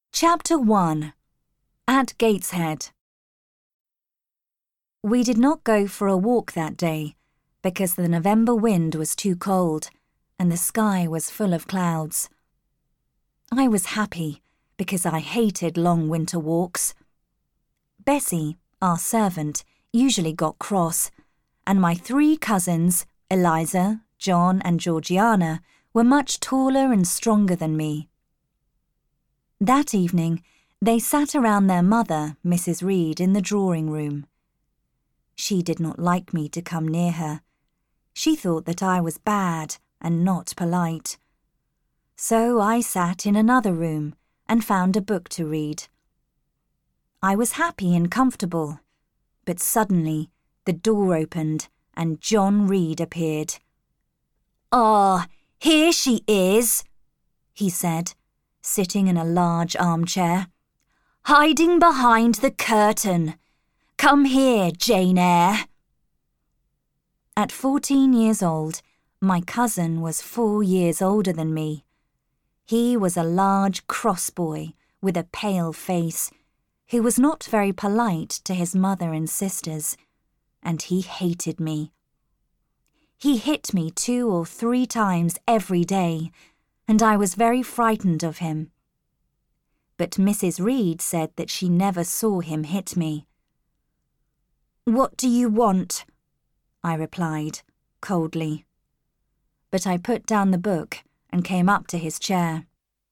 Chapter 1. At Gateshead. We did not go for a walk that day because the November wind was too cold and the sky was full of clouds. I was happy because I hated long winter walks. Bessie, our servant, usually got cross, and my 3 cousins, Eliza, John and Georgiana, were much taller and stronger than me. That evening, they sat around their mother, Mrs. Reed, in the drawing room. She did not like me to come near her. She thought that I was bad and not polite. So I sat in another room and found a book to read. I was happy and comfortable, but suddenly the door opened and John Reed appeared. "Ah, here she is," he said, sitting in a large armchair. "Hiding behind the curtain. Come here, Jane Eyre." At 14 years old, my cousin was 4 years older than me. He was a large cross boy with a pale face, who was not very polite to his mother and sisters, and he hated me. He hit me 2 or 3 times every day, and I was very frightened of him. But Mrs. Reed said that she never saw him hit me. "What do you want?" I replied, coldly. But I put down the book and came up to his chair.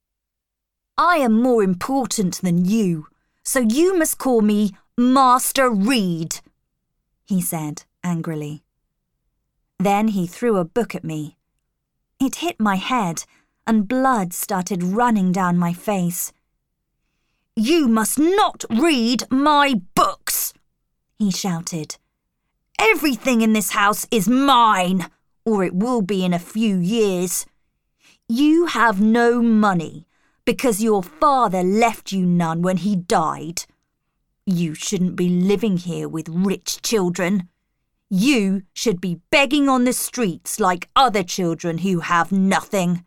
"I am more important than you, so you must call me Master Reed," he said angrily. Then he threw a book at me. It hit my head, and blood started running down my face. "You must not read my books," he shouted. "Everything in this house is mine, or it will be in a few years. You have no money because your father left you none when he died. You shouldn't be living here with rich children. You should be begging on the streets like other children who have nothing."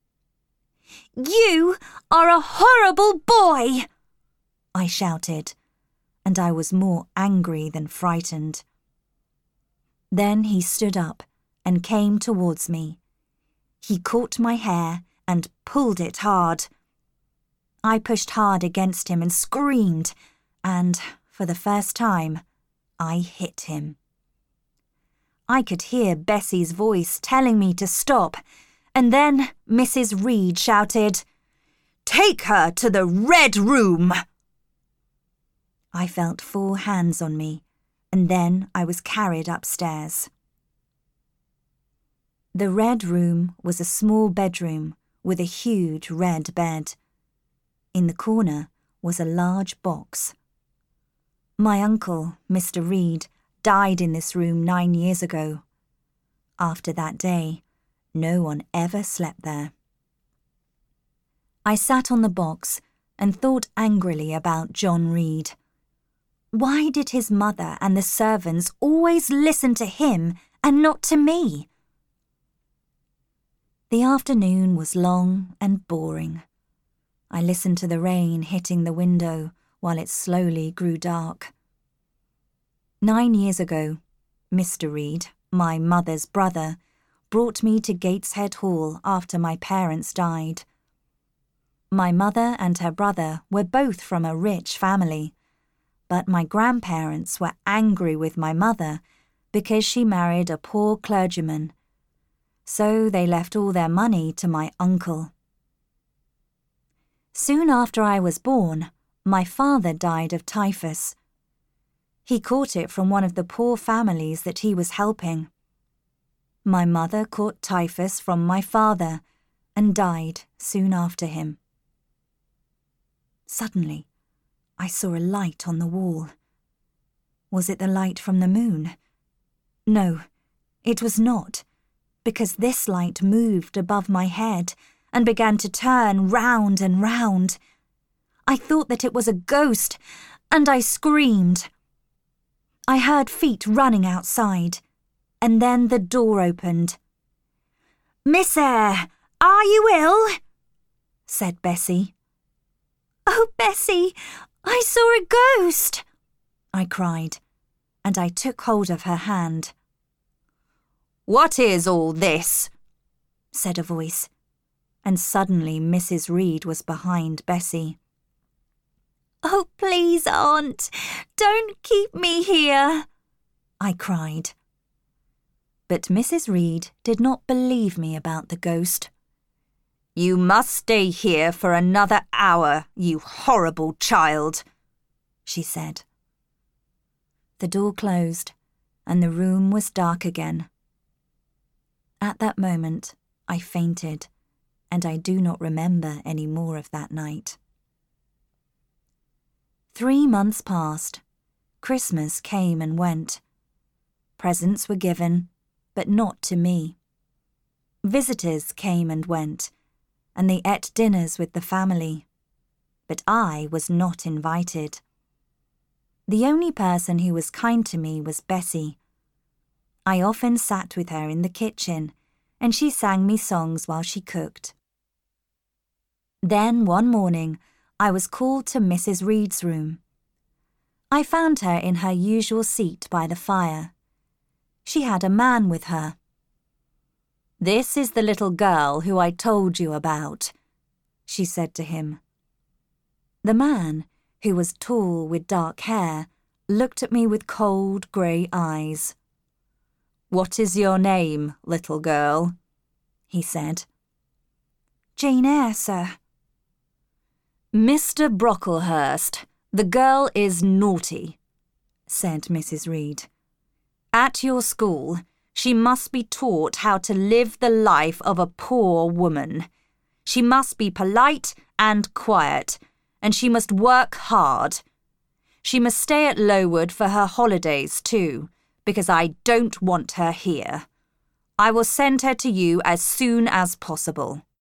"You are a horrible boy!" I shouted, and I was more angry than frightened. Then he stood up and came towards me. He caught my hair and pulled it hard. I pushed hard against him and screamed, and, for the first time, I hit him. I could hear Bessie's voice telling me to stop, and then Mrs. Reed shouted, "Take her to the Red Room!" I felt 4 hands on me, and then I was carried upstairs. The Red Room was a small bedroom with a huge red bed. In the corner was a large box. My uncle, Mr. Reed, died in this room 9 years ago. After that day, no one ever slept there. I sat on the box and thought angrily about John Reed. Why did his mother and the servants always listen to him and not to me? The afternoon was long and boring. I listened to the rain hitting the window while it slowly grew dark. 9 years ago, Mr. Reed, my mother's brother, brought me to Gateshead Hall after my parents died. My mother and her brother were both from a rich family, but my grandparents were angry with my mother because she married a poor clergyman. So they left all their money to my uncle. Soon after I was born, my father died of typhus. He caught it from one of the poor families that he was helping. My mother caught typhus from my father and died soon after him. Suddenly, I saw a light on the wall. Was it the light from the moon? No, it was not, because this light moved above my head and began to turn round and round. I thought that it was a ghost, and I screamed. I heard feet running outside, and then the door opened. "Miss Eyre, are you ill?" said Bessie. "Oh, Bessie, I saw a ghost!" I cried, and I took hold of her hand. "What is all this?" said a voice, and suddenly Mrs. Reed was behind Bessie. "Oh, please, Aunt, don't keep me here," I cried. But Mrs. Reed did not believe me about the ghost. "You must stay here for another hour, you horrible child," she said. The door closed, and the room was dark again. At that moment, I fainted, and I do not remember any more of that night. 3 months passed. Christmas came and went. Presents were given, but not to me. Visitors came and went, and they ate dinners with the family. But I was not invited. The only person who was kind to me was Bessie. I often sat with her in the kitchen, and she sang me songs while she cooked. Then one morning, I was called to Mrs. Reed's room. I found her in her usual seat by the fire. She had a man with her. "This is the little girl who I told you about," she said to him. The man, who was tall with dark hair, looked at me with cold grey eyes. "What is your name, little girl?" he said. "Jane Eyre, sir." "Mr. Brocklehurst, the girl is naughty," said Mrs. Reed. "At your school, she must be taught how to live the life of a poor woman. She must be polite and quiet, and she must work hard. She must stay at Lowood for her holidays too, because I don't want her here. I will send her to you as soon as possible."